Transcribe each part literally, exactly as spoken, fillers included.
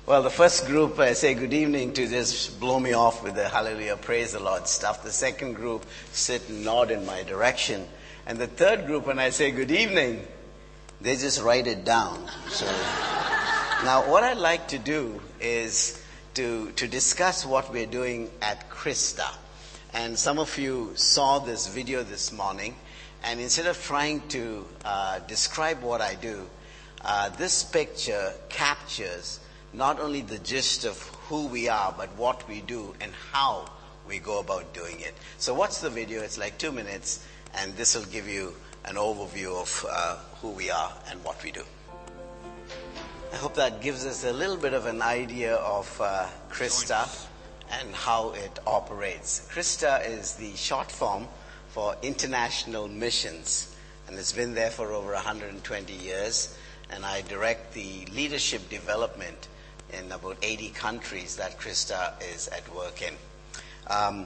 Well, the first group, I say good evening to just blow me off with the hallelujah, praise the Lord stuff. The second group sit and nod in my direction. And the third group, when I say good evening, they just write it down. So now what I'd like to do is to, to discuss what we're doing at Christa. And some of you saw this video this morning. And instead of trying to uh, describe what I do, uh, this picture captures not only the gist of who we are, but what we do and how we go about doing it. So watch the video. It's like two minutes, and this will give you an overview of uh, who we are and what we do. I hope that gives us a little bit of an idea of uh, Christa and how it operates. Christa is the short form for International Missions, and it's been there for over one hundred twenty years, and I direct the leadership development in about eighty countries that Christa is at work in. Um,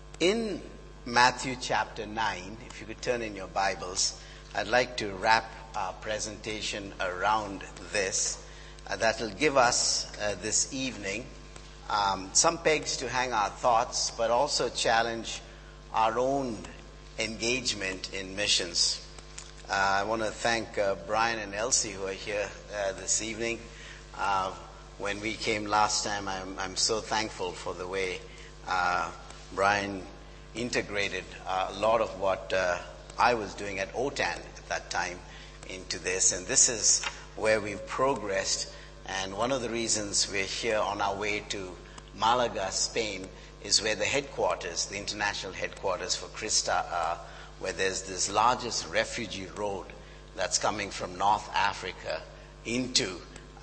in Matthew chapter nine, if you could turn in your Bibles, I'd like to wrap our presentation around this. Uh, that will give us uh, this evening um, some pegs to hang our thoughts, but also challenge our own engagement in missions. Uh, I want to thank uh, Brian and Elsie who are here uh, this evening. Uh, When we came last time, I'm, I'm so thankful for the way uh, Brian integrated uh, a lot of what uh, I was doing at O T A N at that time into this. And this is where we've progressed. And one of the reasons we're here on our way to Malaga, Spain, is where the headquarters, the international headquarters for Christa are, where there's this largest refugee road that's coming from North Africa into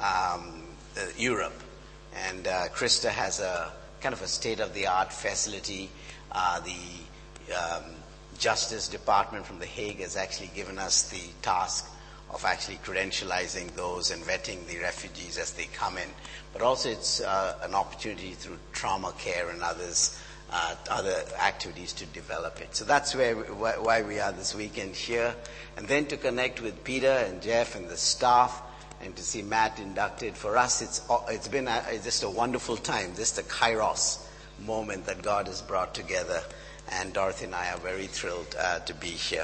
um, Uh, Europe. And uh, Christa has a kind of a state-of-the-art facility. Uh, the um, Justice Department from The Hague has actually given us the task of actually credentializing those and vetting the refugees as they come in. But also it's uh, an opportunity through trauma care and others, uh, other activities to develop it. So that's where we, why we are this weekend here. And then to connect with Peter and Jeff and the staff, and to see Matt inducted. For us, it's it's been a, it's just a wonderful time, just a kairos moment that God has brought together, and Dorothy and I are very thrilled uh, to be here.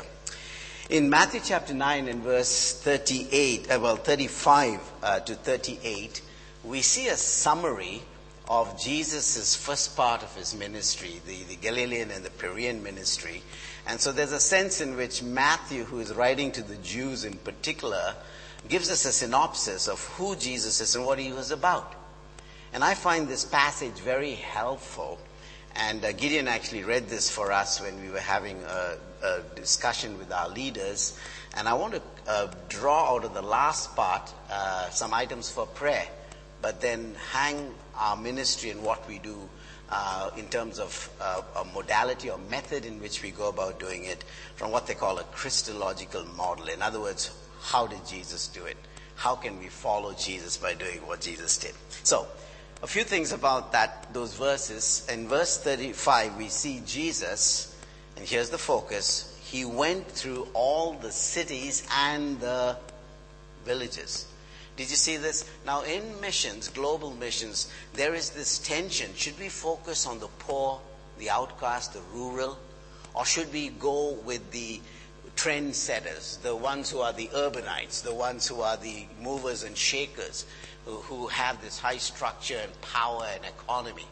In Matthew chapter nine and verse thirty-eight, uh, well, thirty-five uh, to thirty-eight, we see a summary of Jesus' first part of his ministry, the, the Galilean and the Perean ministry. And so there's a sense in which Matthew, who is writing to the Jews in particular, gives us a synopsis of who Jesus is and what he was about. And I find this passage very helpful. And uh, Gideon actually read this for us when we were having a, a discussion with our leaders. And I want to uh, draw out of the last part uh, some items for prayer, but then hang our ministry and what we do uh, in terms of uh, a modality or method in which we go about doing it from what they call a Christological model. In other words, how did Jesus do it? How can we follow Jesus by doing what Jesus did? So, a few things about that, those verses. In verse thirty-five, we see Jesus, and here's the focus. He went through all the cities and the villages. Did you see this? Now, in missions, global missions, there is this tension. Should we focus on the poor, the outcast, the rural? Or should we go with the trendsetters, the ones who are the urbanites, the ones who are the movers and shakers, who, who have this high structure and power and economy?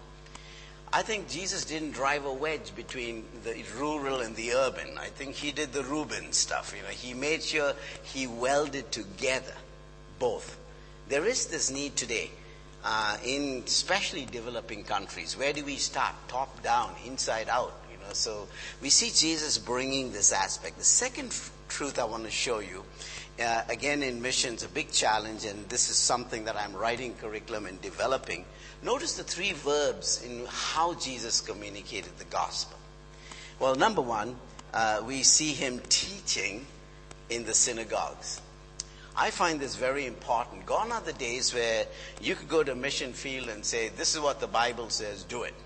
I think Jesus didn't drive a wedge between the rural and the urban. I think he did the Reuben stuff. You know, he made sure he welded together both. There is this need today, uh, in especially developing countries. Where do we start? Top down, inside out. So we see Jesus bringing this aspect. The second f- truth I want to show you, uh, again in missions, a big challenge, and this is something that I'm writing curriculum and developing. Notice the three verbs in how Jesus communicated the gospel. Well, number one, uh, we see him teaching in the synagogues. I find this very important. Gone are the days where you could go to a mission field and say, this is what the Bible says, do it.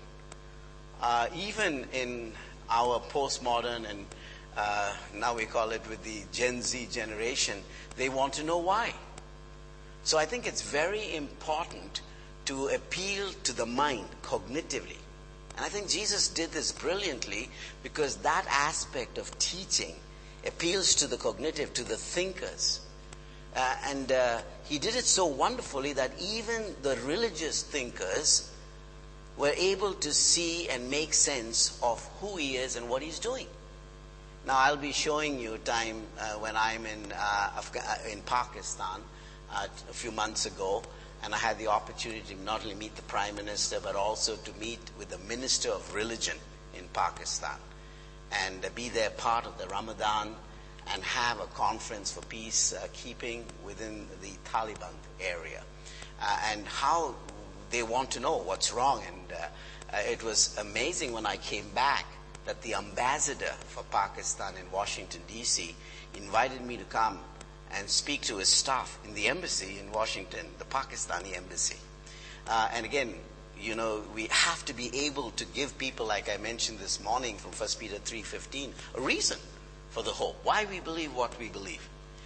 Uh, even in our postmodern and uh, now we call it with the Gen Z generation, they want to know why. So I think it's very important to appeal to the mind cognitively. And I think Jesus did this brilliantly because that aspect of teaching appeals to the cognitive, to the thinkers. Uh, and uh, he did it so wonderfully that even the religious thinkers were able to see and make sense of who he is and what he's doing. Now, I'll be showing you a time uh, when I'm in uh, Afga- in Pakistan uh, a few months ago, and I had the opportunity to not only meet the Prime Minister, but also to meet with the Minister of Religion in Pakistan, and uh, be there part of the Ramadan and have a conference for peace uh, keeping within the Taliban area, uh, and how they want to know what's wrong. And uh, uh, it was amazing when I came back that the ambassador for Pakistan in Washington, D C invited me to come and speak to his staff in the embassy in Washington, the Pakistani embassy. Uh, and again, you know, we have to be able to give people, like I mentioned this morning from First Peter three fifteen, a reason for the hope, why we believe what we believe.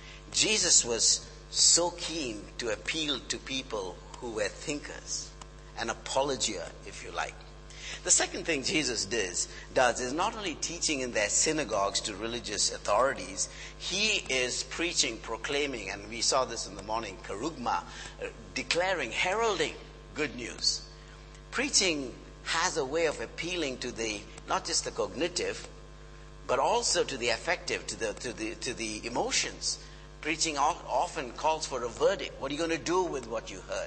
Jesus was so keen to appeal to people who were thinkers, an apologia, if you like. The second thing Jesus does, does is not only teaching in their synagogues to religious authorities, he is preaching, proclaiming, and we saw this in the morning, kerugma, uh, declaring, heralding good news. Preaching has a way of appealing to the, not just the cognitive, but also to the affective, to the, to the, to the emotions. Preaching often calls for a verdict. What are you going to do with what you heard?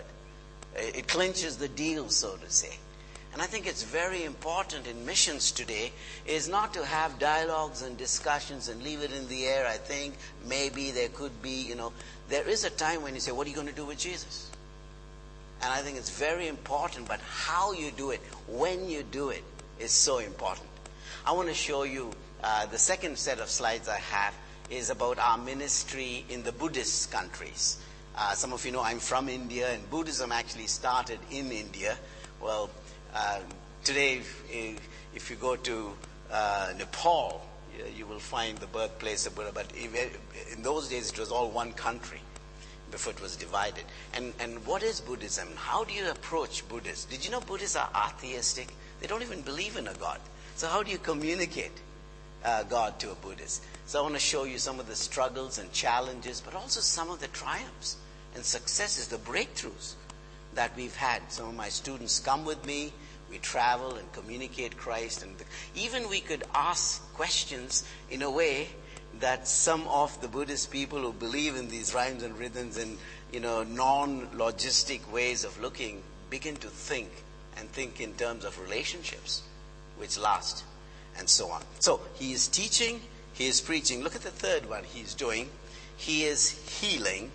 It clinches the deal, so to say. And I think it's very important in missions today is not to have dialogues and discussions and leave it in the air. I think maybe there could be, you know, there is a time when you say, what are you going to do with Jesus? And I think it's very important, but how you do it, when you do it, is so important. I want to show you uh, the second set of slides I have is about our ministry in the Buddhist countries. Uh, some of you know I'm from India, and Buddhism actually started in India. Well, uh, today, if, if you go to uh, Nepal, you, you will find the birthplace of Buddha. But in those days, it was all one country before it was divided. And, and what is Buddhism? How do you approach Buddhists? Did you know Buddhists are atheistic? They don't even believe in a God. So how do you communicate uh, God to a Buddhist? So I want to show you some of the struggles and challenges, but also some of the triumphs and successes, the breakthroughs that we've had. Some of my students come with me. We travel and communicate Christ. And the, even we could ask questions in a way that some of the Buddhist people who believe in these rhymes and rhythms and, you know, non-logistic ways of looking begin to think and think in terms of relationships which last and so on. So he is teaching, he is preaching. Look at the third one he's doing. He is healing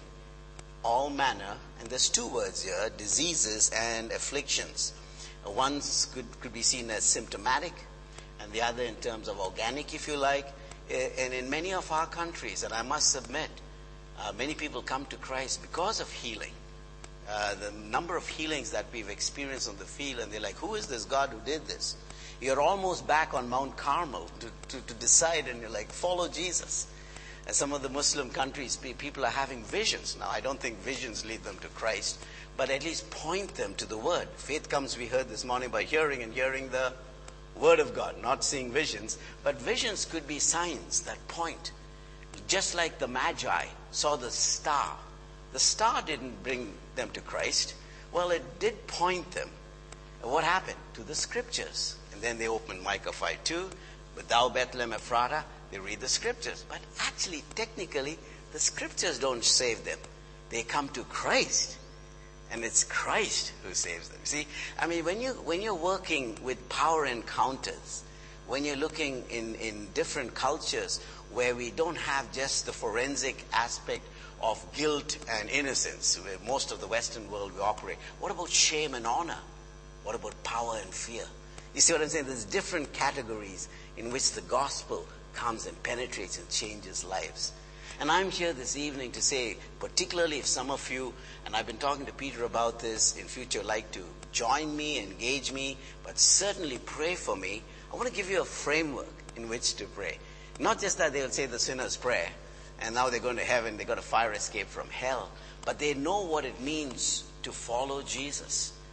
all manner, and there's two words here, diseases and afflictions. One could, could be seen as symptomatic, and the other in terms of organic, if you like. And in many of our countries, and I must admit, uh, many people come to Christ because of healing. Uh, the number of healings that we've experienced on the field, and they're like, who is this God who did this? You're almost back on Mount Carmel to, to, to decide, and you're like, follow Jesus. And some of the Muslim countries, people are having visions. Now, I don't think visions lead them to Christ, but at least point them to the Word. Faith comes, we heard this morning, by hearing, and hearing the Word of God, not seeing visions. But visions could be signs that point. Just like the Magi saw the star. The star didn't bring them to Christ. Well, it did point them. And what happened? To the Scriptures. And then they opened Micah five two. But thou, Bethlehem Ephratah, they read the Scriptures. But actually, technically, the Scriptures don't save them. They come to Christ. And it's Christ who saves them. See, I mean, when, you, when you're working with power encounters, when you're looking in, in different cultures where we don't have just the forensic aspect of guilt and innocence, where most of the Western world we operate, what about shame and honor? What about power and fear? You see what I'm saying? There's different categories in which the gospel comes and penetrates and changes lives. And I'm here this evening to say, particularly if some of you, and I've been talking to Peter about this, in future like to join me, engage me, but certainly pray for me, I want to give you a framework in which to pray. Not just that they'll say the sinner's prayer, and now they're going to heaven, they got a fire escape from hell, but they know what it means to follow Jesus.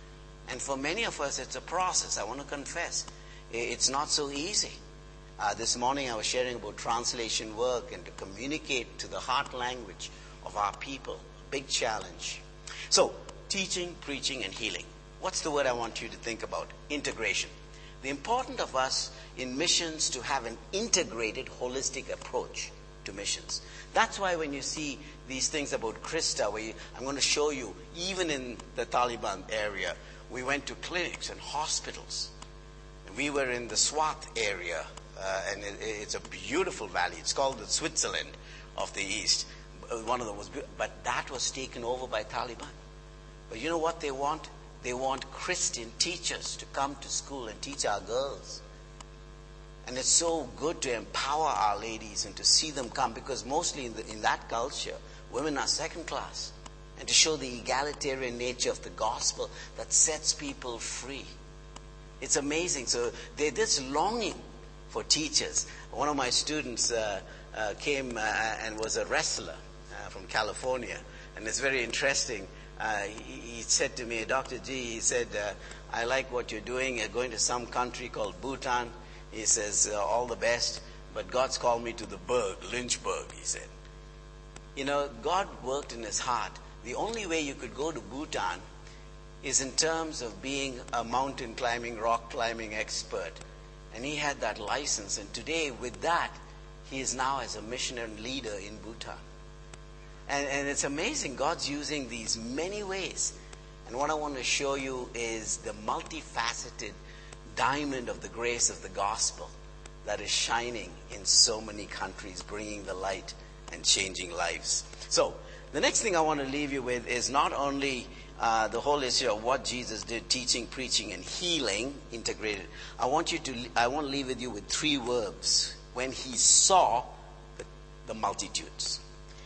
And for many of us, it's a process. I want to confess. It's not so easy. Uh, this morning I was sharing about translation work and to communicate to the heart language of our people. Big challenge. So, teaching, preaching, and healing. What's the word I want you to think about? Integration. The importance of us in missions to have an integrated, holistic approach to missions. That's why when you see these things about Krista, where you, I'm going to show you, even in the Taliban area, we went to clinics and hospitals. We were in the Swat area, uh, and it, it's a beautiful valley. It's called the Switzerland of the East. One of them was, but that was taken over by Taliban. But you know what they want? They want Christian teachers to come to school and teach our girls. And it's so good to empower our ladies and to see them come, because mostly in, the, in that culture, women are second class. And to show the egalitarian nature of the gospel that sets people free. It's amazing. So they're this longing for teachers. One of my students uh, uh, came uh, and was a wrestler uh, from California. And it's very interesting. Uh, he, he said to me, Doctor G, he said, uh, I like what you're doing. You're going to some country called Bhutan. He says, uh, all the best. But God's called me to the Berg, Lynchburg, he said. You know, God worked in his heart. The only way you could go to Bhutan is in terms of being a mountain climbing, rock climbing expert. And he had that license. And today, with that, he is now as a missionary leader in Bhutan. And, and it's amazing. God's using these many ways. And what I want to show you is the multifaceted diamond of the grace of the gospel that is shining in so many countries, bringing the light and changing lives. So, the next thing I want to leave you with is not only uh, the whole issue of what Jesus did, teaching, preaching, and healing, integrated. I want you to. I want to leave with you with three verbs. When he saw the, the multitudes.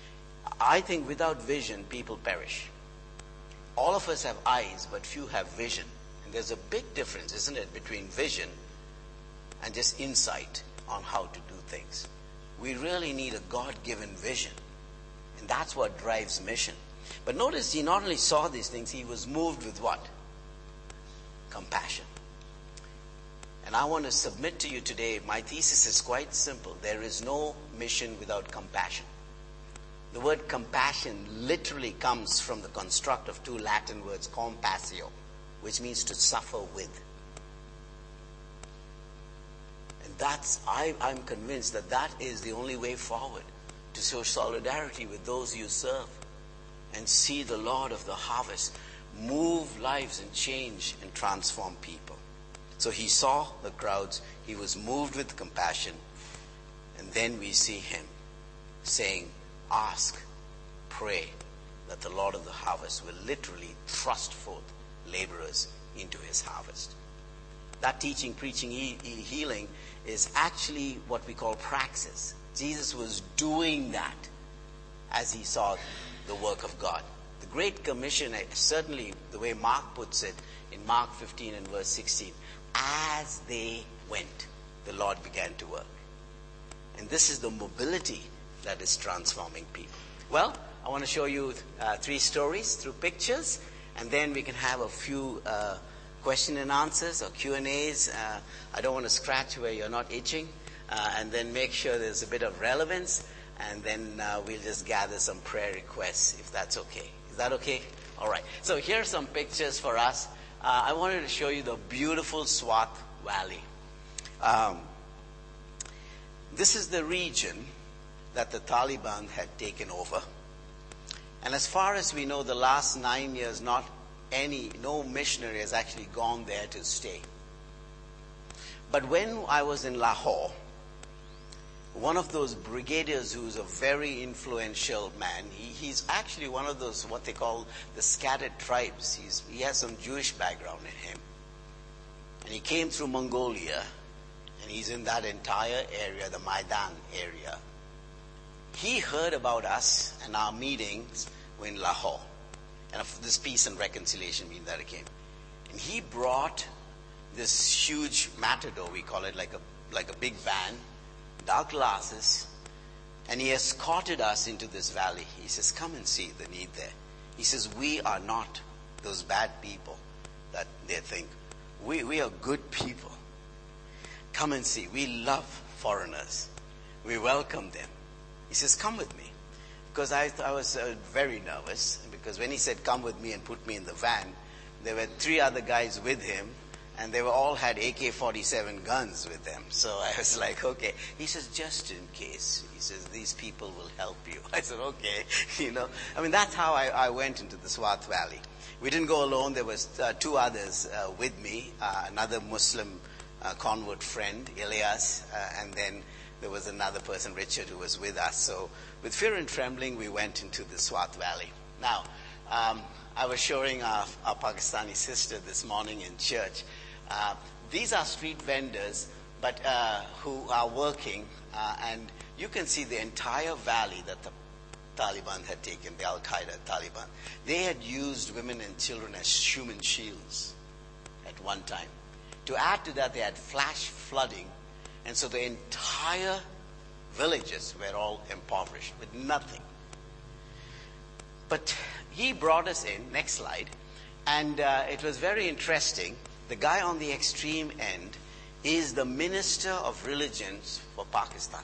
I think without vision, people perish. All of us have eyes, but few have vision. And there's a big difference, isn't it, between vision and just insight on how to do things. We really need a God-given vision. And that's what drives mission. But notice he not only saw these things, he was moved with what? Compassion. And I want to submit to you today, my thesis is quite simple. There is no mission without compassion. The word compassion literally comes from the construct of two Latin words, compassio, which means to suffer with. And that's, I, I'm convinced that that is the only way forward, to show solidarity with those you serve and see the Lord of the harvest move lives and change and transform people. So he saw the crowds, he was moved with compassion, and then we see him saying, ask, pray that the Lord of the harvest will literally thrust forth laborers into his harvest. That teaching, preaching, he- healing is actually what we call praxis. Jesus was doing that as he saw the work of God. The Great Commission, certainly the way Mark puts it in Mark fifteen and verse sixteen, as they went, the Lord began to work. And this is the mobility that is transforming people. Well, I want to show you uh, three stories through pictures, and then we can have a few uh, question and answers or Q and A's. Uh, I don't want to scratch where you're not itching, uh, and then make sure there's a bit of relevance, and then uh, we'll just gather some prayer requests, if that's okay. Is that okay? All right. So here are some pictures for us. Uh, I wanted to show you the beautiful Swat Valley. Um, this is the region that the Taliban had taken over. And as far as we know, the last nine years, not any, no missionary has actually gone there to stay. But when I was in Lahore, one of those brigadiers who's a very influential man, he, he's actually one of those, what they call the scattered tribes. He's, he has some Jewish background in him. And he came through Mongolia, and he's in that entire area, the Maidan area. He heard about us and our meetings in Lahore, and of this peace and reconciliation meeting that it came. And he brought this huge matador, we call it, like a like a big van, dark glasses, and he escorted us into this valley. He says, come and see the need there. He says, we are not those bad people. that they think, we, we are good people. Come and see. We love foreigners. We welcome them. He says, come with me. Because I, I was uh, very nervous, because when he said, come with me and put me in the van, there were three other guys with him, and they were all had A K forty-seven guns with them. So I was like, okay. He says, just in case. He says, these people will help you. I said, okay. You know, I mean, that's how I, I went into the Swat Valley. We didn't go alone. There was uh, two others uh, with me, uh, another Muslim uh, convert friend, Elias, uh, and then there was another person, Richard, who was with us. So with fear and trembling, we went into the Swat Valley. Now, um, I was showing our, our Pakistani sister this morning in church. Uh, these are street vendors, but uh, who are working, uh, and you can see the entire valley that the Taliban had taken, the Al-Qaeda Taliban. They had used women and children as human shields at one time. To add to that, they had flash flooding, and so the entire villages were all impoverished with nothing. But he brought us in, next slide, and uh, it was very interesting. The guy on the extreme end is the Minister of Religions for Pakistan.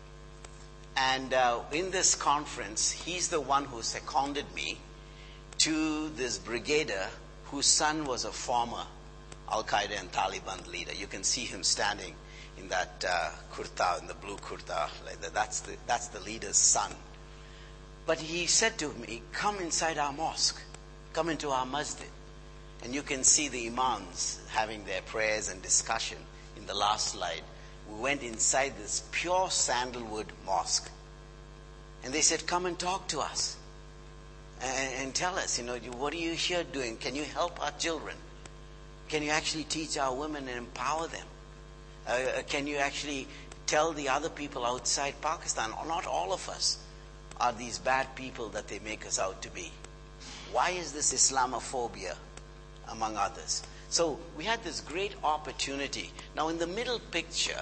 And uh, in this conference, he's the one who seconded me to this brigadier whose son was a former Al-Qaeda and Taliban leader. You can see him standing in that uh, kurta, in the blue kurta. Like that. That's the, that's the leader's son. But he said to me, come inside our mosque. Come into our masjid. And you can see the imams having their prayers and discussion in the last slide. We went inside this pure sandalwood mosque. And they said, come and talk to us. And, and tell us, you know, what are you here doing? Can you help our children? Can you actually teach our women and empower them? Uh, can you actually tell the other people outside Pakistan, not all of us are these bad people that they make us out to be? Why is this Islamophobia? Among others. So we had this great opportunity. Now in the middle picture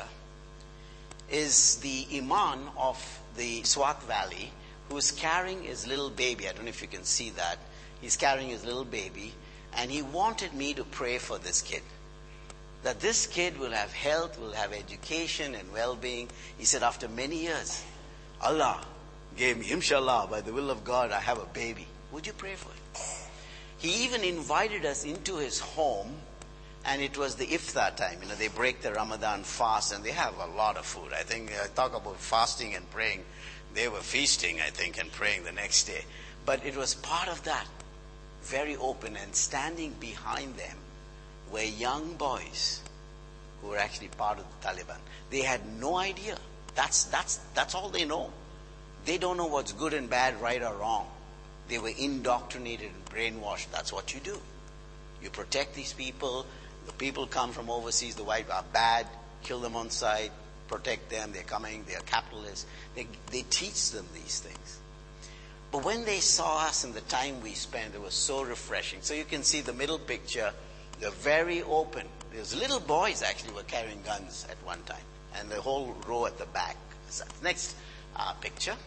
is the imam of the Swat Valley who is carrying his little baby. I don't know if you can see that. He's carrying his little baby, and he wanted me to pray for this kid. That this kid will have health, will have education and well-being. He said, after many years, Allah gave me, inshallah, by the will of God, I have a baby. Would you pray for it? He even invited us into his home, and it was the iftar time. You know, they break the Ramadan fast, and they have a lot of food. I think, uh, talk about fasting and praying. They were feasting, I think, and praying the next day. But it was part of that, very open, and standing behind them were young boys who were actually part of the Taliban. They had no idea. That's, that's, that's all they know. They don't know what's good and bad, right or wrong. They were indoctrinated and brainwashed. That's what you do. You protect these people. The people come from overseas. The white are bad. Kill them on sight. Protect them. They're coming. They're capitalists. They, they teach them these things. But when they saw us and the time we spent, it was so refreshing. So you can see the middle picture. They're very open. There's little boys actually were carrying guns at one time. And the whole row at the back. Next uh, picture.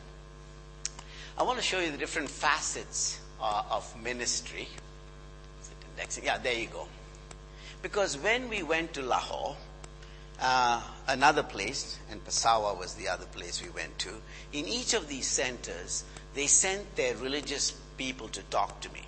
I want to show you the different facets uh, of ministry. Is it indexing? Yeah, there you go. Because when we went to Lahore, uh, another place, and Peshawar was the other place we went to, in each of these centers, they sent their religious people to talk to me.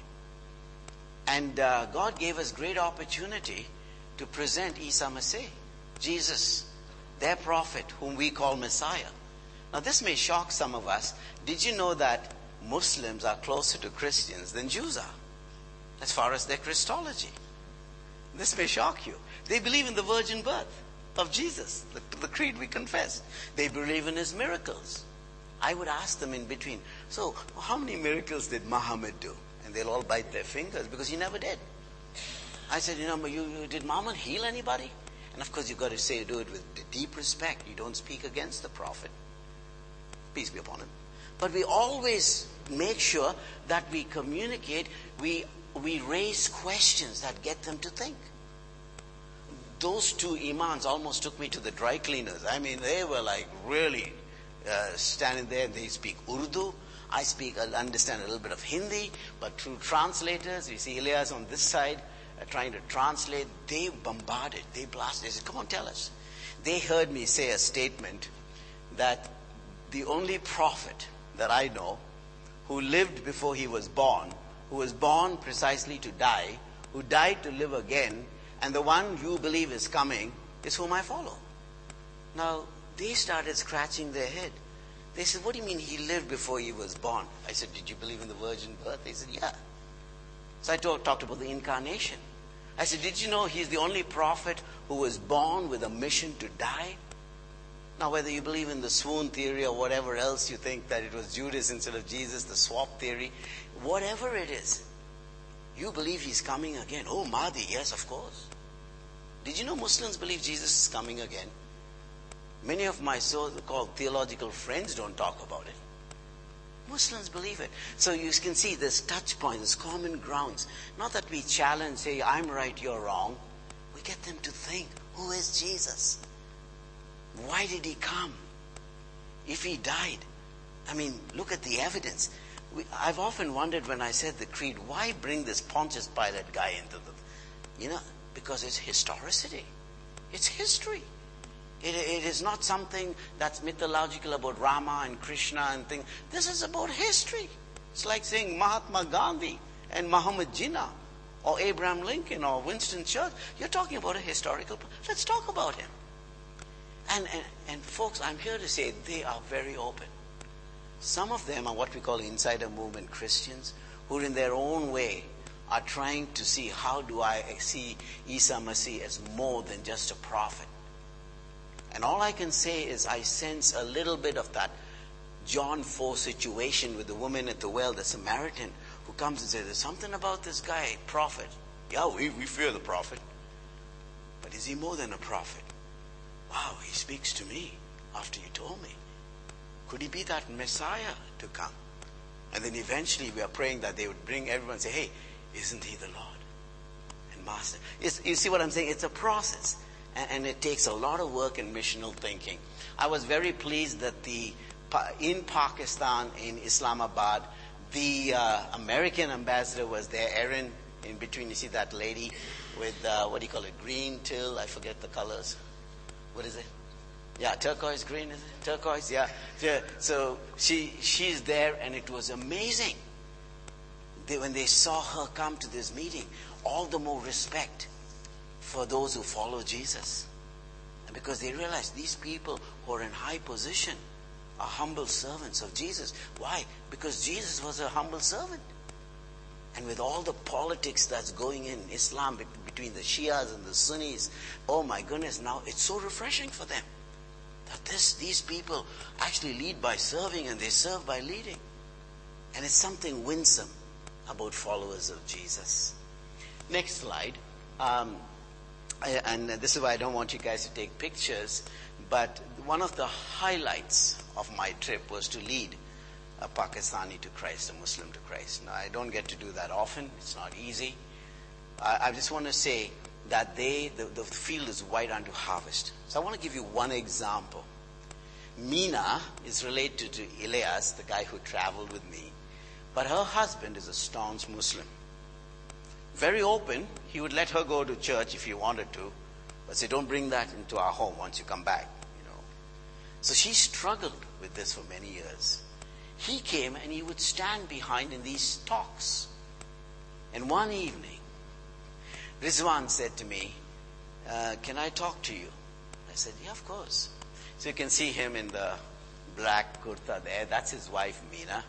And uh, God gave us great opportunity to present Isa Masih, Jesus, their prophet, whom we call Messiah. Now this may shock some of us. Did you know that Muslims are closer to Christians than Jews are, as far as their Christology? This may shock you. They believe in the virgin birth of Jesus, the, the creed we confess. They believe in his miracles. I would ask them in between, so how many miracles did Muhammad do? And they'll all bite their fingers because he never did. I said, you know, you, you, did Muhammad heal anybody? And of course you've got to say, do it with deep respect. You don't speak against the prophet. Peace be upon him. But we always make sure that we communicate, we we raise questions that get them to think. Those two imams almost took me to the dry cleaners. I mean, they were like really uh, standing there. They speak Urdu. I speak, I understand a little bit of Hindi, but through translators, you see Elias on this side, uh, trying to translate. They bombarded, they blasted. They said, come on, tell us. They heard me say a statement that the only prophet that I know who lived before he was born, who was born precisely to die, who died to live again, and the one you believe is coming is whom I follow. Now, they started scratching their head. They said, what do you mean he lived before he was born? I said, did you believe in the virgin birth? They said, yeah. So I talk, talked about the incarnation. I said, did you know he's the only prophet who was born with a mission to die? Now, whether you believe in the swoon theory or whatever else you think that it was Judas instead of Jesus, the swap theory, whatever it is, you believe he's coming again. Oh, Mahdi, yes, of course. Did you know Muslims believe Jesus is coming again? Many of my so-called theological friends don't talk about it. Muslims believe it. So you can see this touch point, this common grounds. Not that we challenge, say, I'm right, you're wrong. We get them to think, who is Jesus? Why did he come? If he died, I mean, look at the evidence. We, I've often wondered when I said the creed, why bring this Pontius Pilate guy into the, you know, because it's historicity. It's history. It, it is not something that's mythological about Rama and Krishna and things. This is about history. It's like saying Mahatma Gandhi and Muhammad Jinnah or Abraham Lincoln or Winston Churchill. You're talking about a historical. Let's talk about him. And, and, and folks, I'm here to say they are very open. Some of them are what we call insider movement Christians who in their own way are trying to see how do I see Isa Masih as more than just a prophet. And all I can say is I sense a little bit of that John four situation with the woman at the well, the Samaritan, who comes and says, there's something about this guy, prophet. Yeah, we, we fear the prophet. But is he more than a prophet? Wow, he speaks to me after you told me. Could he be that Messiah to come? And then eventually we are praying that they would bring everyone and say, hey, isn't he the Lord and Master? It's, you see what I'm saying? It's a process. And, and it takes a lot of work and missional thinking. I was very pleased that the in Pakistan, in Islamabad, the uh, American ambassador was there, Erin, in between. You see that lady with, uh, what do you call it, green till, I forget the colors. What is it? Yeah, turquoise green, is it? Turquoise, yeah. yeah. So she she's there, and it was amazing. They, when they saw her come to this meeting, all the more respect for those who follow Jesus. And because they realized these people who are in high position are humble servants of Jesus. Why? Because Jesus was a humble servant. And with all the politics that's going in Islam between the Shias and the Sunnis, oh my goodness, now it's so refreshing for them that this, these people actually lead by serving and they serve by leading. And it's something winsome about followers of Jesus. Next slide. Um, I, and this is why I don't want you guys to take pictures, but one of the highlights of my trip was to lead a Pakistani to Christ, a Muslim to Christ. Now, I don't get to do that often. It's not easy. I, I just want to say that they, the, the field is white unto harvest. So I want to give you one example. Mina is related to Elias, the guy who traveled with me, but her husband is a staunch Muslim. Very open. He would let her go to church if he wanted to, but say, don't bring that into our home once you come back. You know. So she struggled with this for many years. He came and he would stand behind in these talks. And one evening, Rizwan said to me, uh, can I talk to you? I said, yeah, of course. So you can see him in the black kurta there. That's his wife, Mina.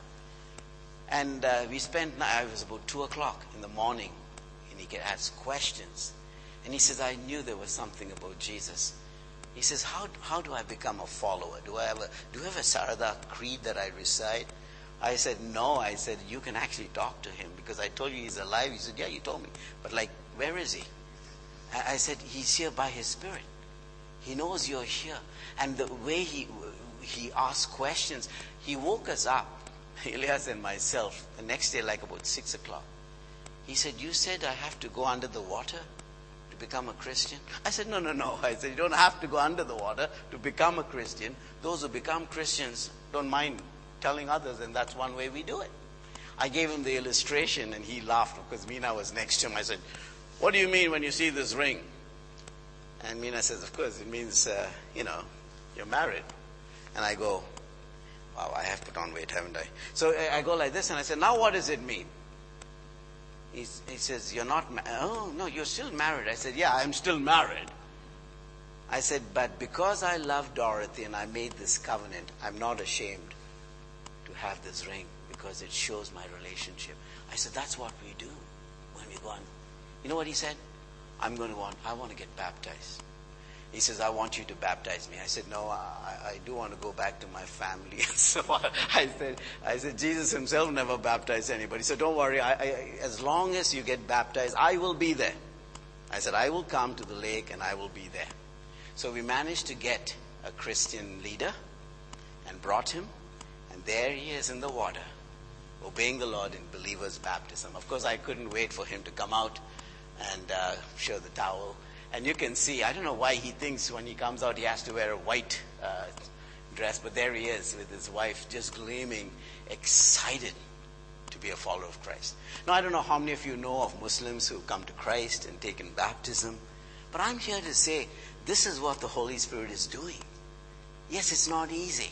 And uh, we spent, it was about two o'clock in the morning, and he could ask questions. And he says, I knew there was something about Jesus. He says, how how do I become a follower? Do I have a, do I have a Sarada creed that I recite? I said, no. I said, you can actually talk to him because I told you he's alive. He said, yeah, you told me. But like, where is he? I, I said, he's here by his spirit. He knows you're here. And the way he he asked questions, he woke us up, Elias and myself, the next day like about six o'clock. He said, you said I have to go under the water to become a Christian? I said, no, no, no. I said, you don't have to go under the water to become a Christian. Those who become Christians don't mind telling others, and that's one way we do it. I gave him the illustration, and he laughed because Mina was next to him. I said, what do you mean when you see this ring? And Mina says, of course, it means, uh, you know, you're married. And I go, wow, I have put on weight, haven't I? So I go like this and I say, now what does it mean? He, he says, you're not married. Oh, no, you're still married. I said, yeah, I'm still married. I said, but because I love Dorothy and I made this covenant, I'm not ashamed to have this ring because it shows my relationship. I said, that's what we do when we go on. You know what he said? I'm going to want, I want to get baptized. He says, I want you to baptize me. I said, no, I, I do want to go back to my family. So I said, I said, Jesus himself never baptized anybody. So don't worry, I, I, as long as you get baptized, I will be there. I said, I will come to the lake and I will be there. So we managed to get a Christian leader and brought him. And there he is in the water, obeying the Lord in believer's baptism. Of course, I couldn't wait for him to come out and uh, show the towel. And you can see, I don't know why he thinks when he comes out he has to wear a white uh, dress, but there he is with his wife just gleaming, excited to be a follower of Christ. Now, I don't know how many of you know of Muslims who come to Christ and taken baptism, but I'm here to say this is what the Holy Spirit is doing. Yes, it's not easy,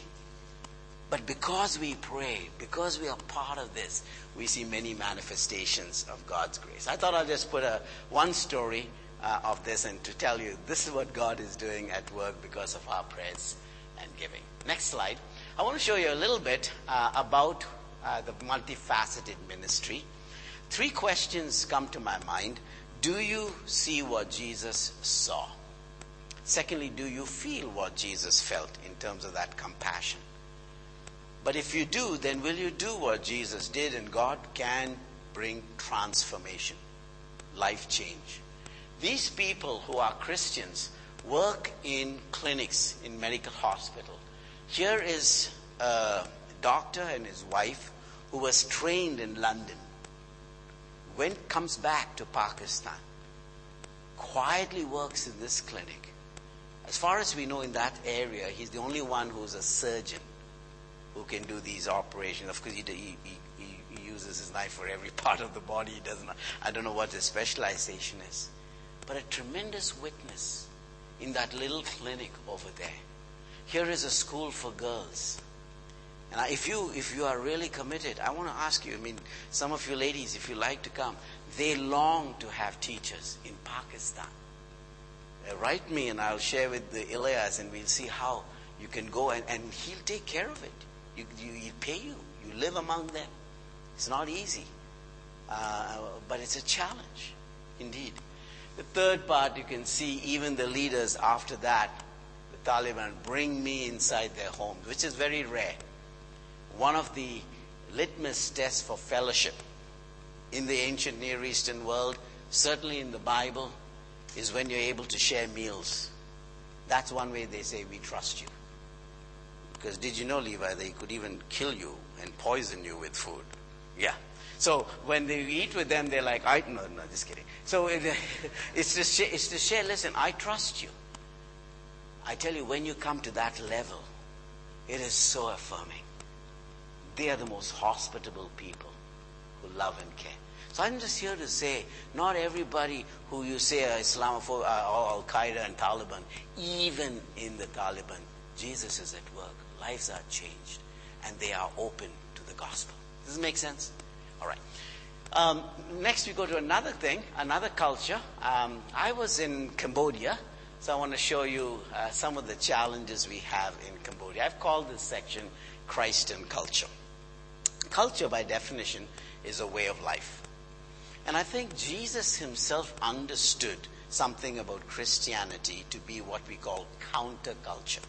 but because we pray, because we are part of this, we see many manifestations of God's grace. I thought I'll just put a one story Uh, of this and to tell you this is what God is doing at work because of our prayers and giving. Next slide. I want to show you a little bit uh, about uh, the multifaceted ministry. Three questions come to my mind. Do you see what Jesus saw? Secondly, do you feel what Jesus felt in terms of that compassion? But if you do, then will you do what Jesus did? And God can bring transformation, life change. These people who are Christians work in clinics, in medical hospital. Here is a doctor and his wife who was trained in London. When comes back to Pakistan, quietly works in this clinic. As far as we know in that area, he's the only one who's a surgeon who can do these operations. Of course, he, he, he, he uses his knife for every part of the body. He doesn't. I don't know what his specialization is. But a tremendous witness in that little clinic over there. Here is a school for girls. And if you if you are really committed, I want to ask you, I mean, some of you ladies, if you like to come, they long to have teachers in Pakistan. Uh, write me and I'll share with the Ilyas and we'll see how you can go and, and he'll take care of it. You, you, he'll pay you. You live among them. It's not easy. Uh, but it's a challenge, indeed. The third part, you can see even the leaders after that, the Taliban, bring me inside their homes, which is very rare. One of the litmus tests for fellowship in the ancient Near Eastern world, certainly in the Bible, is when you're able to share meals. That's one way they say we trust you. Because did you know, Levi, they could even kill you and poison you with food? Yeah. So when they eat with them, they're like, I no, no, just kidding. So it, it's to share, it's to share. Listen, I trust you. I tell you, when you come to that level, it is so affirming. They are the most hospitable people who love and care. So I'm just here to say, not everybody who you say are Islamophobe, uh, Al Qaeda and Taliban, even in the Taliban, Jesus is at work. Lives are changed, and they are open to the gospel. Does this make sense? All right. Um, next we go to another thing, another culture. Um, I was in Cambodia, so I want to show you uh, some of the challenges we have in Cambodia. I've called this section Christ and Culture. Culture, by definition, is a way of life. And I think Jesus himself understood something about Christianity to be what we call counterculture.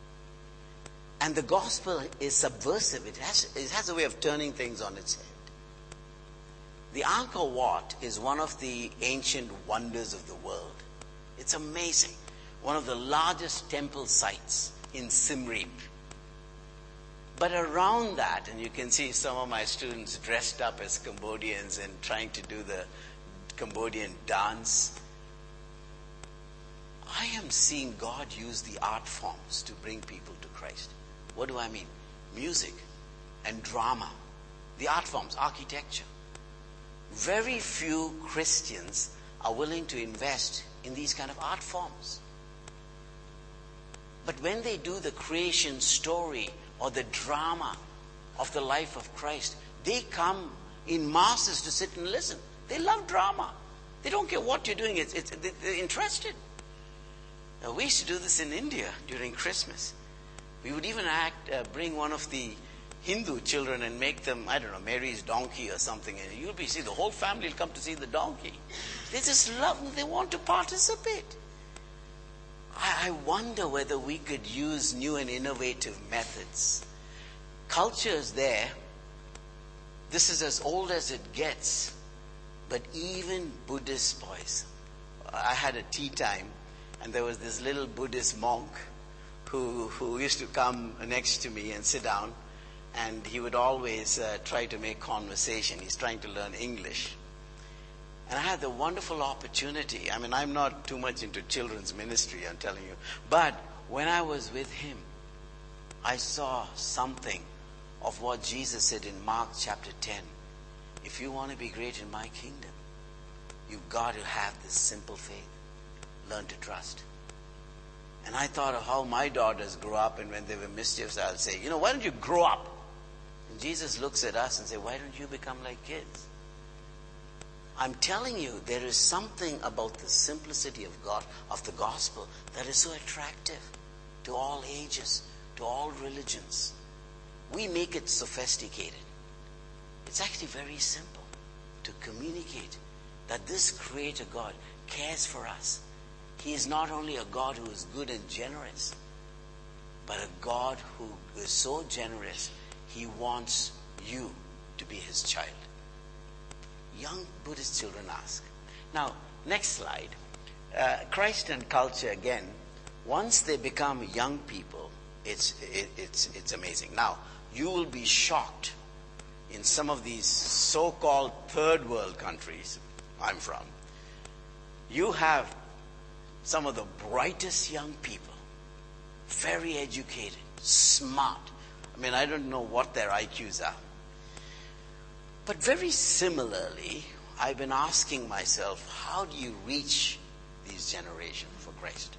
And the gospel is subversive. It has, it has a way of turning things on its head. The Angkor Wat is one of the ancient wonders of the world. It's amazing. One of the largest temple sites in Siem Reap. But around that, and you can see some of my students dressed up as Cambodians and trying to do the Cambodian dance. I am seeing God use the art forms to bring people to Christ. What do I mean? Music and drama. The art forms, architecture. Very few Christians are willing to invest in these kind of art forms. But when they do the creation story or the drama of the life of Christ, they come in masses to sit and listen. They love drama. They don't care what you're doing. It's, it's, they're interested. Now, we used to do this in India during Christmas. We would even act, uh, bring one of the Hindu children and make them, I don't know, Mary's donkey or something. And you'll be, see, the whole family will come to see the donkey. They just love them. They want to participate. I, I wonder whether we could use new and innovative methods. Culture is there. This is as old as it gets. But even Buddhist boys. I had a tea time, and there was this little Buddhist monk who, who used to come next to me and sit down, and he would always uh, try to make conversation. He's trying to learn English. And I had the wonderful opportunity. I mean, I'm not too much into children's ministry, I'm telling you. But when I was with him, I saw something of what Jesus said in Mark chapter ten. If you want to be great in my kingdom, you've got to have this simple faith. Learn to trust. And I thought of how my daughters grew up, and when they were mischievous, I'll say, you know, why don't you grow up? And Jesus looks at us and says, why don't you become like kids? I'm telling you, there is something about the simplicity of God, of the gospel, that is so attractive to all ages, to all religions. We make it sophisticated. It's actually very simple to communicate that this Creator God cares for us. He is not only a God who is good and generous, but a God who is so generous, He wants you to be His child. Young Buddhist children ask. Now, next slide. Uh, Christ and culture again. Once they become young people, it's it, it's it's amazing. Now, you will be shocked in some of these so-called third world countries I'm from. You have some of the brightest young people, very educated, smart. I mean, I don't know what their I Qs are. But very similarly, I've been asking myself, how do you reach these generations for Christ?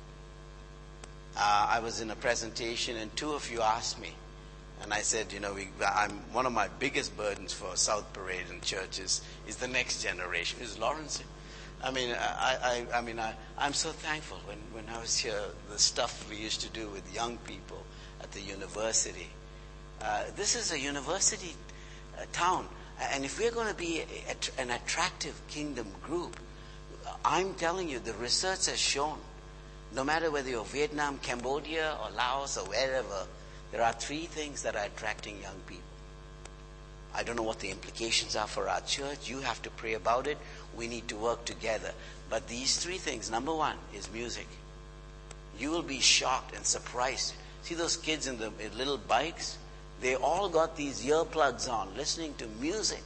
Uh, I was in a presentation and two of you asked me, and I said, you know, we, I'm one of my biggest burdens for South Parade and churches is the next generation. Is Lawrence? I mean, I, I, I mean, I, I'm so thankful. When, when I was here, the stuff we used to do with young people at the university. Uh, this is a university uh, town. And if we're going to be a, a, an attractive kingdom group, I'm telling you, the research has shown, no matter whether you're Vietnam, Cambodia, or Laos, or wherever, there are three things that are attracting young people. I don't know what the implications are for our church. You have to pray about it. We need to work together. But these three things, number one is music. You will be shocked and surprised. See those kids in the in little bikes? They all got these earplugs on, listening to music.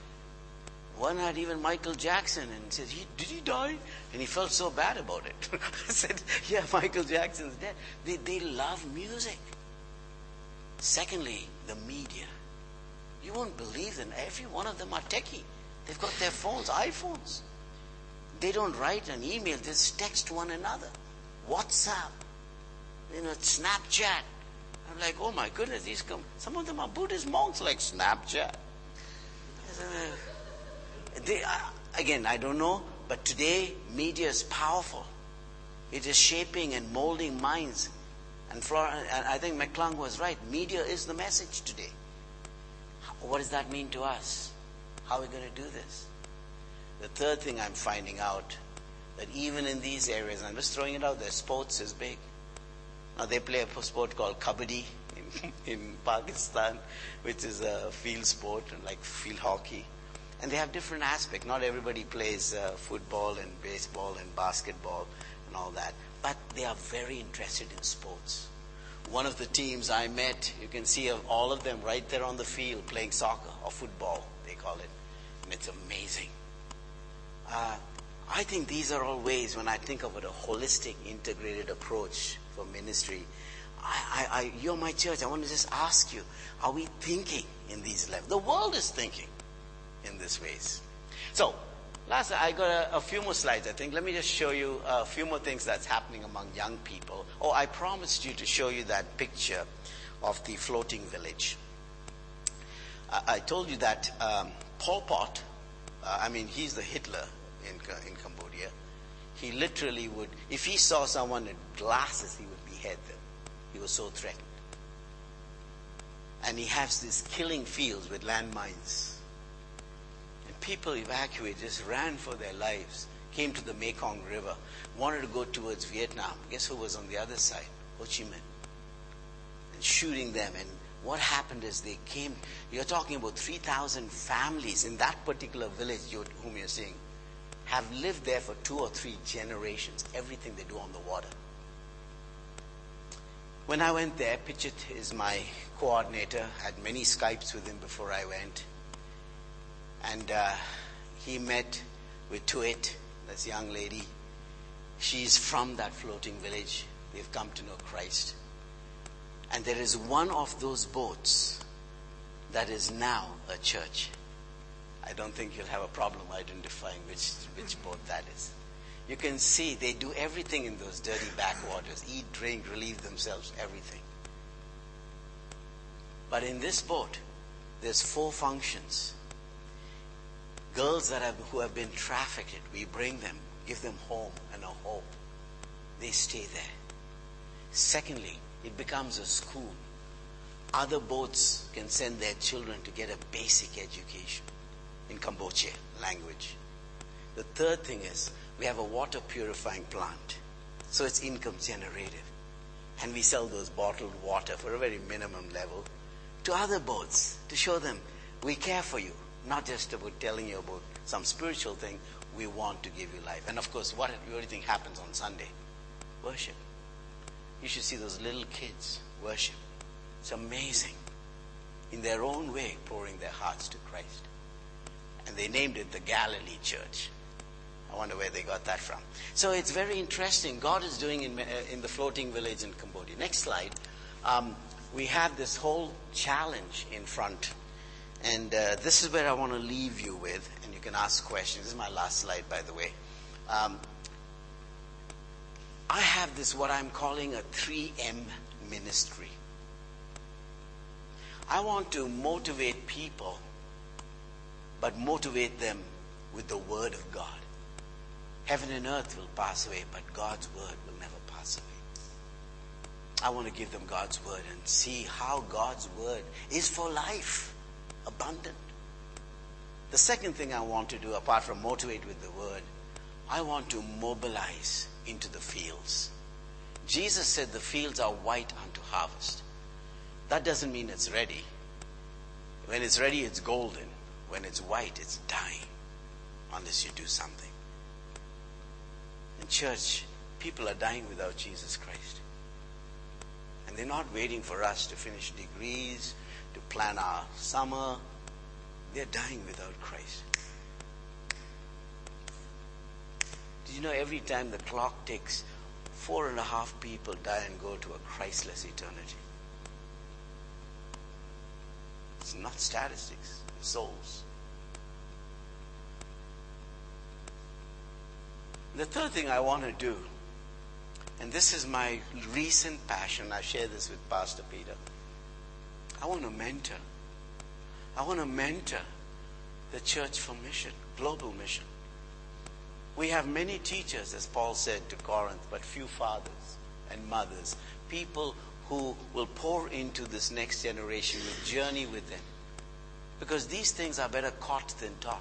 One had even Michael Jackson, and he said, he, did he die? And he felt so bad about it. I said, yeah, Michael Jackson's dead. They, they love music. Secondly, the media. You won't believe them. Every one of them are techie. They've got their phones, iPhones. They don't write an email. They just text one another. WhatsApp. You know, Snapchat. I'm like, oh my goodness, these come. Some of them are Buddhist monks like Snapchat. They, uh, again, I don't know, but today media is powerful. It is shaping and molding minds. And, Flora, and I think McClung was right. Media is the message today. What does that mean to us? How are we going to do this? The third thing I'm finding out, that even in these areas, I'm just throwing it out there, sports is big. Now they play a sport called kabaddi in, in Pakistan, which is a field sport, like field hockey. And they have different aspects. Not everybody plays uh, football and baseball and basketball and all that. But they are very interested in sports. One of the teams I met, you can see all of them right there on the field playing soccer or football, they call it. And it's amazing. Uh, I think these are all ways, when I think of it, a holistic, integrated approach for ministry. I, I, I, you're my church. I want to just ask you, are we thinking in these levels? The world is thinking in these ways. So, Last, I got a, a few more slides, I think. Let me just show you a few more things that's happening among young people. Oh, I promised you to show you that picture of the floating village. I, I told you that um, Pol Pot, uh, I mean, he's the Hitler in, in Cambodia. He literally would, if he saw someone with glasses, he would behead them. He was so threatened. And he has these killing fields with landmines. People evacuated, just ran for their lives, came to the Mekong River, wanted to go towards Vietnam. Guess who was on the other side? Ho Chi Minh. And shooting them. And what happened is they came, you're talking about three thousand families in that particular village you, whom you're seeing, have lived there for two or three generations. Everything they do on the water. When I went there, Pichit is my coordinator, had many Skypes with him before I went. And uh, he met with Tuet, this young lady. She's from that floating village. They've come to know Christ. And there is one of those boats that is now a church. I don't think you'll have a problem identifying which, which boat that is. You can see they do everything in those dirty backwaters. Eat, drink, relieve themselves, everything. But in this boat, there's four functions. Girls that have, who have been trafficked, we bring them, give them home and a hope. They stay there. Secondly, it becomes a school. Other boats can send their children to get a basic education in Cambodia language. The third thing is we have a water purifying plant. So it's income generative. And we sell those bottled water for a very minimum level to other boats to show them we care for you. Not just about telling you about some spiritual thing, we want to give you life. And of course, what do you think happens on Sunday? Worship. You should see those little kids worship. It's amazing. In their own way, pouring their hearts to Christ. And they named it the Galilee Church. I wonder where they got that from. So it's very interesting. God is doing in, in the floating village in Cambodia. Next slide. Um, we have this whole challenge in front. And uh, this is where I want to leave you with, and you can ask questions. This is my last slide, by the way. Um, I have this, what I'm calling a three M ministry. I want to motivate people, but motivate them with the Word of God. Heaven and earth will pass away, but God's Word will never pass away. I want to give them God's Word and see how God's Word is for life. Abundant. The second thing I want to do, apart from motivate with the word, I want to mobilize into the fields. Jesus said the fields are white unto harvest. That doesn't mean it's ready. When it's ready, it's golden. When it's white, it's dying. Unless you do something. In church, people are dying without Jesus Christ. And they're not waiting for us to finish degrees, to plan our summer. They're dying without Christ. Did you know every time the clock ticks, four and a half people die and go to a Christless eternity? It's not statistics, it's souls. The third thing I want to do, and this is my recent passion, I share this with Pastor Peter. I want to mentor. I want to mentor the church for mission, global mission. We have many teachers, as Paul said to Corinth, but few fathers and mothers. People who will pour into this next generation, will journey with them. Because these things are better caught than taught.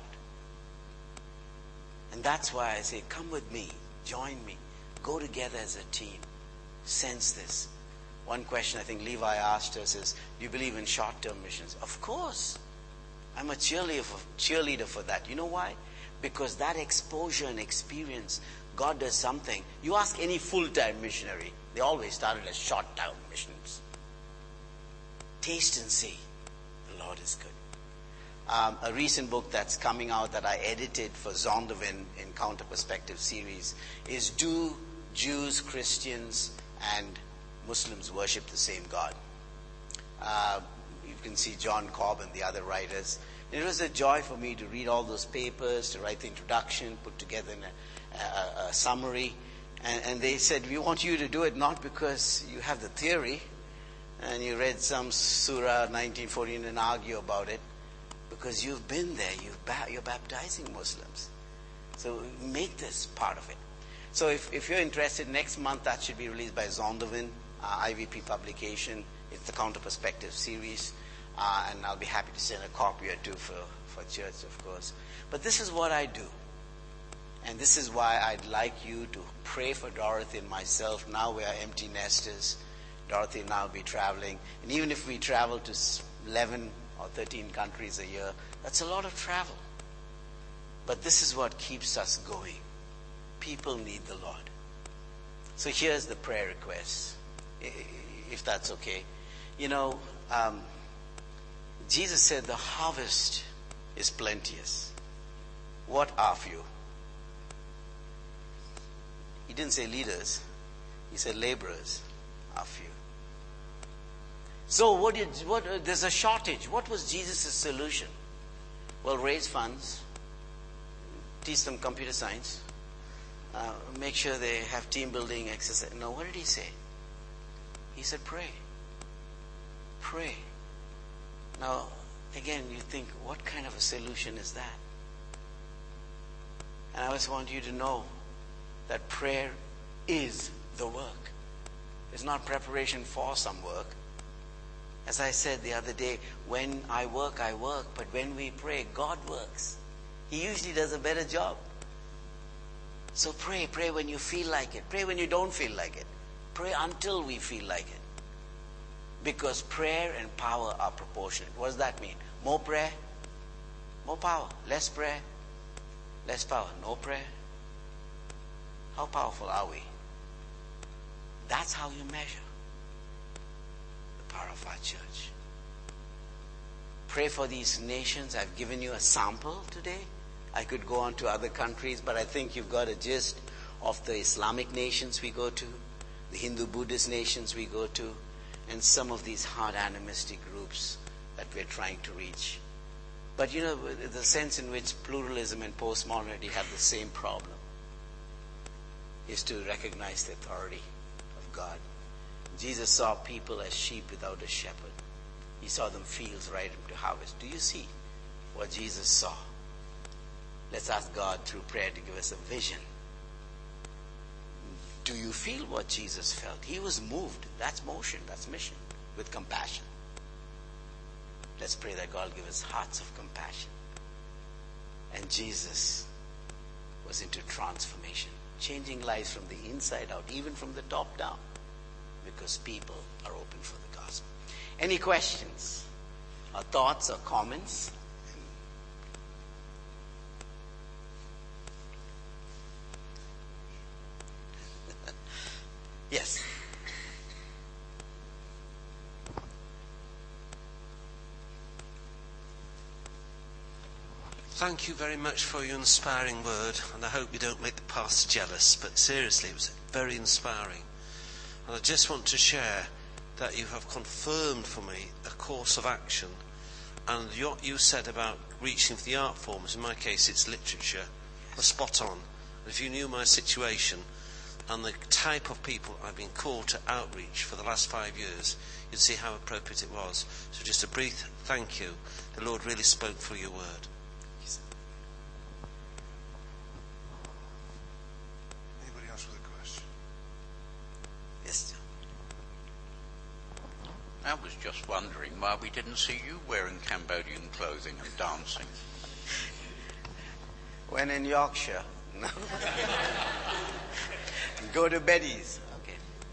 And that's why I say, come with me, join me, go together as a team, sense this. One question I think Levi asked us is, do you believe in short-term missions? Of course. I'm a cheerleader for, cheerleader for that. You know why? Because that exposure and experience, God does something. You ask any full-time missionary, they always started as short-term missions. Taste and see. The Lord is good. Um, a recent book that's coming out that I edited for Zondervan in Counter Perspective series is Do Jews, Christians, and Muslims Worship the Same God? Uh, you can see John Cobb and the other writers. It was a joy for me to read all those papers, to write the introduction, put together a, a, a summary. And, and they said, we want you to do it not because you have the theory and you read some Surah nineteen fourteen and argue about it, because you've been there, you've ba- you're baptizing Muslims. So make this part of it. So if, if you're interested, next month that should be released by Zondervan, uh, I V P publication. It's the Counter Perspective series. Uh, and I'll be happy to send a copy or two for, for church, of course. But this is what I do. And this is why I'd like you to pray for Dorothy and myself. Now we are empty nesters. Dorothy and I will be traveling. And even if we travel to eleven or thirteen countries a year, that's a lot of travel. But this is what keeps us going. People need the Lord. So here's the prayer request, if that's okay. You know, um, Jesus said the harvest is plenteous. What are few? He didn't say leaders. He said laborers are few. So what did, what, uh, there's a shortage. What was Jesus' solution? Well, raise funds, teach them computer science, uh, make sure they have team building exercise. No, what did he say? He said pray. Pray. Now, again, you think, what kind of a solution is that? And I just want you to know that prayer is the work. It's not preparation for some work. As I said the other day, when I work, I work. But when we pray, God works. He usually does a better job. So pray. Pray when you feel like it. Pray when you don't feel like it. Pray until we feel like it. Because prayer and power are proportionate. What does that mean? More prayer, more power. Less prayer, less power. No prayer. How powerful are we? That's how you measure the power of our church. Pray for these nations. I've given you a sample today. I could go on to other countries, but I think you've got a gist of the Islamic nations we go to, the Hindu-Buddhist nations we go to, and some of these hard animistic groups that we're trying to reach. But you know, the sense in which pluralism and postmodernity have the same problem is to recognize the authority of God. Jesus saw people as sheep without a shepherd. He saw them fields right into harvest. Do you see what Jesus saw? Let's ask God through prayer to give us a vision. Do you feel what Jesus felt? He was moved. That's motion. That's mission. With compassion. Let's pray that God give us hearts of compassion. And Jesus was into transformation. Changing lives from the inside out. Even from the top down. Because people are open for the gospel. Any questions? Or thoughts or comments? Yes. Thank you very much for your inspiring word, and I hope you don't make the pastor jealous, but seriously, it was very inspiring. And I just want to share that you have confirmed for me a course of action, and what you said about reaching for the art forms, in my case it's literature, was spot on. And if you knew my situation and the type of people I've been called to outreach for the last five years, you'd see how appropriate it was. So just a brief thank you. The Lord really spoke through your word. Anybody else with a question? Yes. I was just wondering why we didn't see you wearing Cambodian clothing and dancing. When in Yorkshire. No. Go to Betty's. Okay.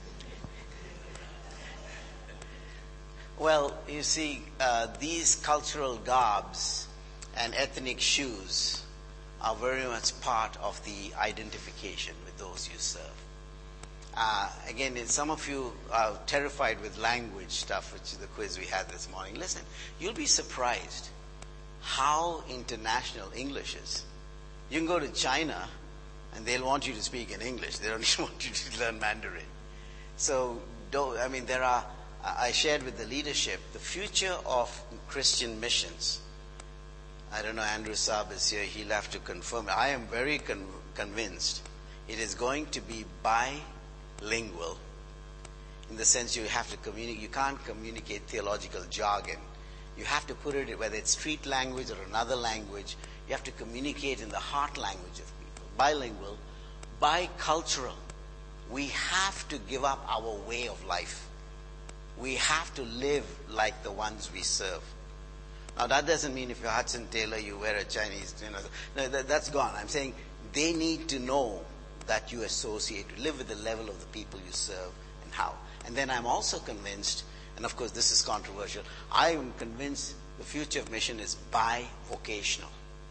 Well, you see, uh, these cultural garbs and ethnic shoes are very much part of the identification with those you serve. Uh, again, some of you are terrified with language stuff, which is the quiz we had this morning. Listen, you'll be surprised how international English is. You can go to China and they'll want you to speak in English. They don't even want you to learn Mandarin. So, I mean, there are, I shared with the leadership, the future of Christian missions I don't know, Andrew Saab is here. He'll have to confirm. I am very con- convinced it is going to be bilingual in the sense you have to communicate. You can't communicate theological jargon. You have to put it, whether it's street language or another language, you have to communicate in the heart language of people. Bilingual, bicultural. We have to give up our way of life. We have to live like the ones we serve. Now that doesn't mean if you're Hudson Taylor, you wear a Chinese, you know, no, that, that's gone. I'm saying they need to know that you associate, live with the level of the people you serve and how. And then I'm also convinced, and of course this is controversial, I am convinced the future of mission is bivocational.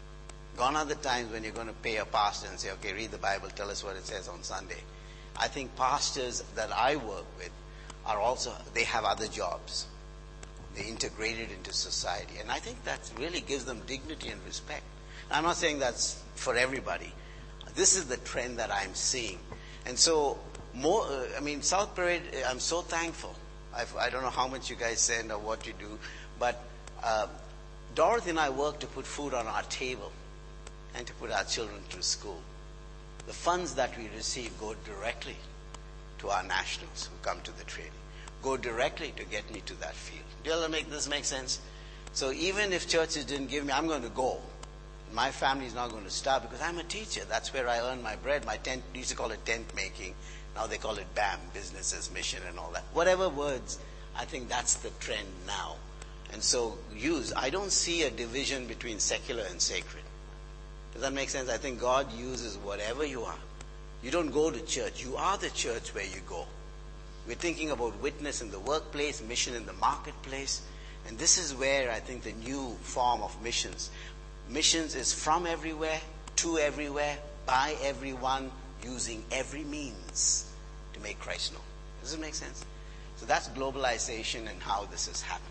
Gone are the times when you're going to pay a pastor and say, okay, read the Bible, tell us what it says on Sunday. I think pastors that I work with are also, they have other jobs. They integrated into society. And I think that really gives them dignity and respect. I'm not saying that's for everybody. This is the trend that I'm seeing. And so, more, uh, I mean, South Parade, I'm so thankful. I've, I don't know how much you guys send or what you do, but uh, Dorothy and I work to put food on our table and to put our children through school. The funds that we receive go directly to our nationals who come to the training, go directly to get me to that field. Do you make this make sense? So even if churches didn't give me, I'm going to go. My family is not going to starve because I'm a teacher. That's where I earn my bread. My tent, used to call it tent making. Now they call it B A M, business as mission and all that. Whatever words, I think that's the trend now. And so use, I don't see a division between secular and sacred. Does that make sense? I think God uses whatever you are. You don't go to church. You are the church where you go. We're thinking about witness in the workplace, mission in the marketplace. And this is where I think the new form of missions. Missions is from everywhere, to everywhere, by everyone, using every means to make Christ known. Does it make sense? So that's globalization and how this is happening.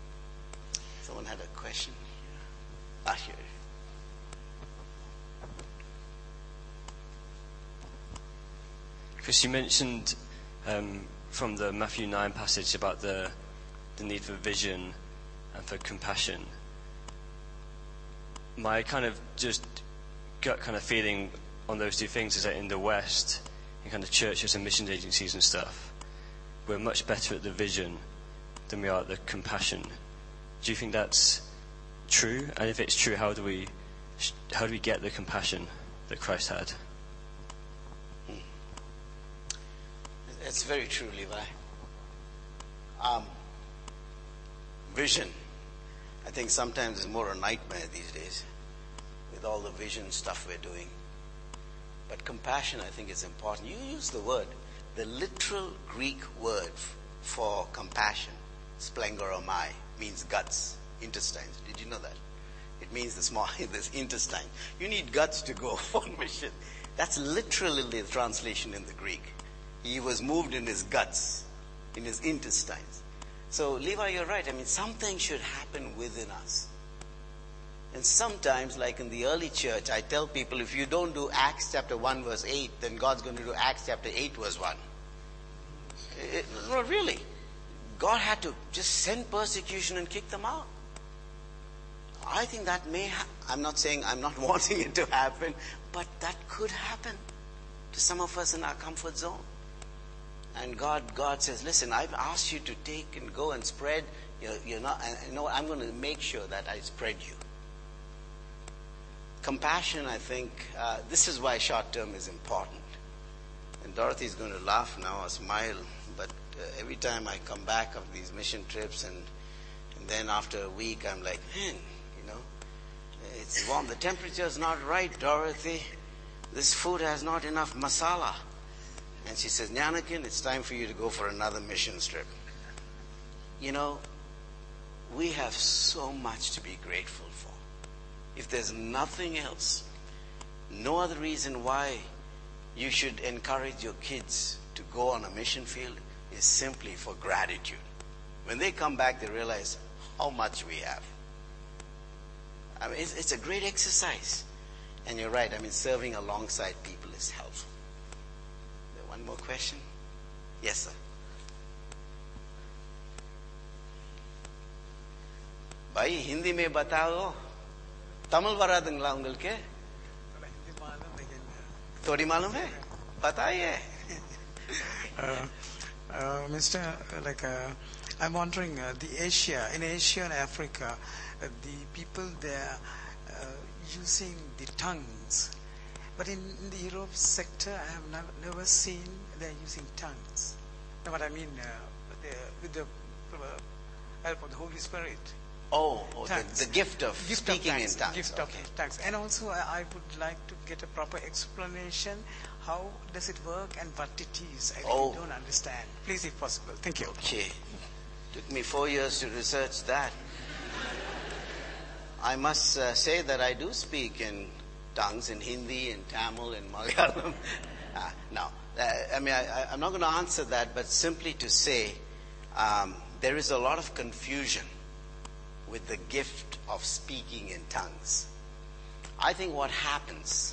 Someone had a question? Ah, here. Chris, you mentioned um, from the Matthew nine passage about the the need for vision and for compassion. My kind of just gut kind of feeling on those two things is that in the West, in kind of churches and missions agencies and stuff, we're much better at the vision than we are at the compassion. Do you think that's true? And if it's true, how do we how do we get the compassion that Christ had? It's very true, Levi. Um, vision, I think sometimes is more a nightmare these days with all the vision stuff we're doing. But compassion, I think, is important. You use the word, the literal Greek word for compassion, splengoromai, means guts, intestines. Did you know that? It means the small, this intestine. You need guts to go on mission. That's literally the translation in the Greek. He was moved in his guts, in his intestines. So, Levi, you're right. I mean, something should happen within us. And sometimes, like in the early church, I tell people, if you don't do Acts chapter one verse eight, then God's going to do Acts chapter eight verse one. It, no, really. God had to just send persecution and kick them out. I think that may ha- I'm not saying I'm not wanting it to happen, but that could happen to some of us in our comfort zone. And God, God says, listen, I've asked you to take and go and spread. You're, you're not, and you know what? I'm going to make sure that I spread you. Compassion, I think, uh, this is why short term is important. And Dorothy's going to laugh now or smile, but uh, every time I come back of these mission trips, and and then after a week, I'm like, man, you know, it's warm. The temperature's not right, Dorothy. This food has not enough masala. And she says, Nyanakin, it's time for you to go for another mission trip. You know, we have so much to be grateful for. If there's nothing else, no other reason why you should encourage your kids to go on a mission field is simply for gratitude. When they come back, they realize how much we have. I mean, it's, it's a great exercise. And you're right, I mean, serving alongside people is helpful. One more question? Yes, sir. भाई हिंदी में बताओ तमिल वरादंगला उंगलके थोड़ी मालूम है बताइए Uh, uh, Mister Like, uh, I'm wondering, uh, the Asia, in Asia and Africa, uh, the people there uh, using the tongues, but in, in the Europe sector, I have never, never seen they're using tongues. You know what I mean? Uh, the, with the uh, help of the Holy Spirit. Oh, oh the, Tongues. the gift of Gift speaking of tongues, in tongues. Gift Okay. of tongues. And also, I, I would like to get a proper explanation. How does it work and what it is? I really Oh. don't understand. Please, if possible. Thank you. Okay. Took me four years to research that. I must uh, say that I do speak in tongues, in Hindi, in Tamil, in Malayalam. uh, no, uh, I mean, I, I, I'm not going to answer that, but simply to say um, there is a lot of confusion with the gift of speaking in tongues. I think what happens,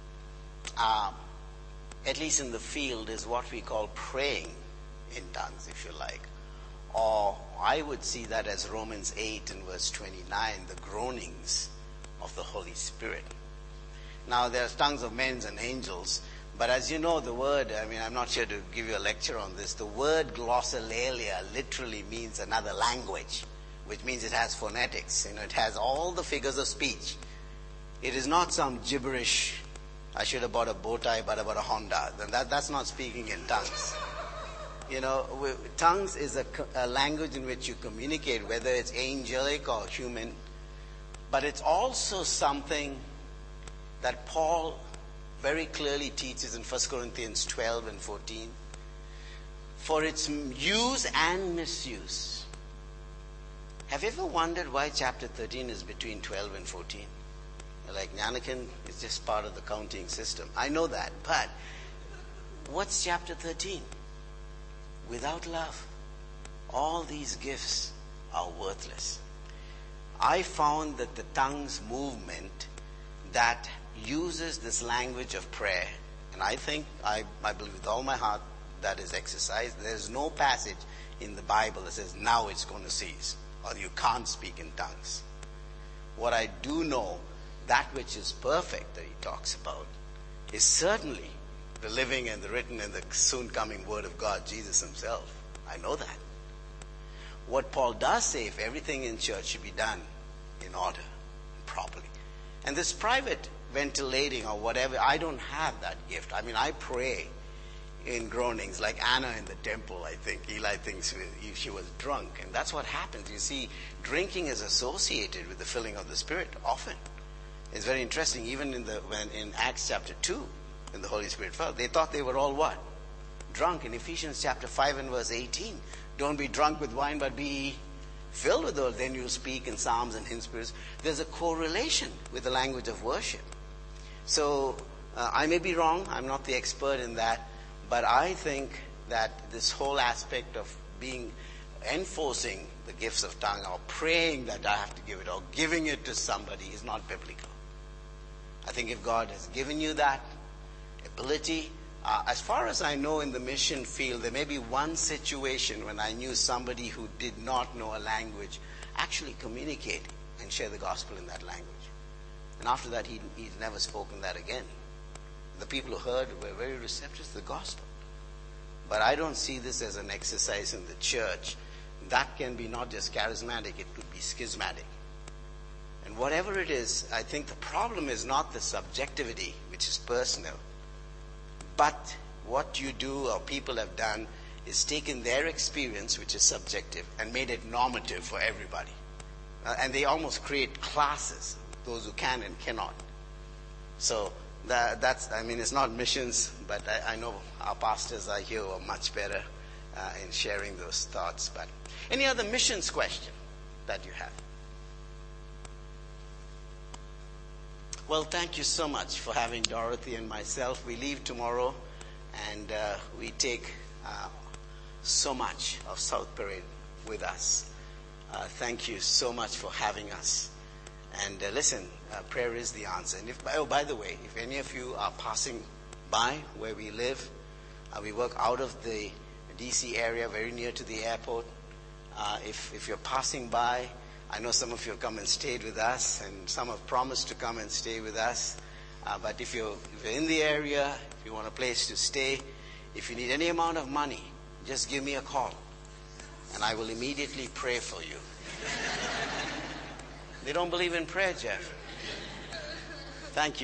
um, at least in the field, is what we call praying in tongues, if you like. Or I would see that as Romans eight and verse twenty-nine, the groanings of the Holy Spirit. Now, there's tongues of men and angels, but as you know, the word, I mean, I'm not here to give you a lecture on this, the word glossolalia literally means another language, which means it has phonetics. You know, it has all the figures of speech. It is not some gibberish, I should have bought a bow tie, but I bought a Honda. Then that, that's not speaking in tongues. You know, we, tongues is a, a language in which you communicate, whether it's angelic or human. But it's also something that Paul very clearly teaches in First Corinthians twelve and fourteen. For its use and misuse. Have you ever wondered why chapter thirteen is between twelve and fourteen? Like Nyanakan is just part of the counting system. I know that. But what's chapter thirteen? Without love, all these gifts are worthless. I found that the tongues movement that uses this language of prayer, and I think, I, I believe with all my heart, that is exercised. There's no passage in the Bible that says, now it's going to cease, or you can't speak in tongues. What I do know, that which is perfect that he talks about, is certainly the living and the written and the soon coming word of God, Jesus himself. I know that. What Paul does say, if everything in church should be done in order, properly. And this private ventilating or whatever, I don't have that gift. I mean, I pray in groanings, like Anna in the temple, I think. Eli thinks she was drunk. And that's what happens. You see, drinking is associated with the filling of the Spirit often. It's very interesting. Even in the when in Acts chapter two, when the Holy Spirit fell, they thought they were all what? Drunk. In Ephesians chapter five and verse eighteen, don't be drunk with wine, but be filled with those. Then you speak in psalms and hymn spirits. There's a correlation with the language of worship. So uh, I may be wrong. I'm not the expert in that. But I think that this whole aspect of being, enforcing the gifts of tongue or praying that I have to give it or giving it to somebody is not biblical. I think if God has given you that ability, uh, as far as I know in the mission field, there may be one situation when I knew somebody who did not know a language actually communicate and share the gospel in that language. And after that, he, he's never spoken that again. The people who heard were very receptive to the gospel. But I don't see this as an exercise in the church. That can be not just charismatic, it could be schismatic. And whatever it is, I think the problem is not the subjectivity, which is personal, but what you do or people have done is taken their experience, which is subjective, and made it normative for everybody. Uh, and they almost create classes, those who can and cannot. So that, that's, I mean, it's not missions, but I, I know our pastors are here who are much better uh, in sharing those thoughts. But any other missions question that you have? Well, thank you so much for having Dorothy and myself. We leave tomorrow, and uh, we take uh, so much of South Parade with us. Uh, thank you so much for having us. And uh, listen, uh, prayer is the answer. And if, oh, by the way, if any of you are passing by where we live, uh, we work out of the D C area, very near to the airport. Uh, if, if you're passing by, I know some of you have come and stayed with us, and some have promised to come and stay with us. Uh, but if you're, if you're in the area, if you want a place to stay, if you need any amount of money, just give me a call, and I will immediately pray for you. They don't believe in prayer, Jeff. Thank you.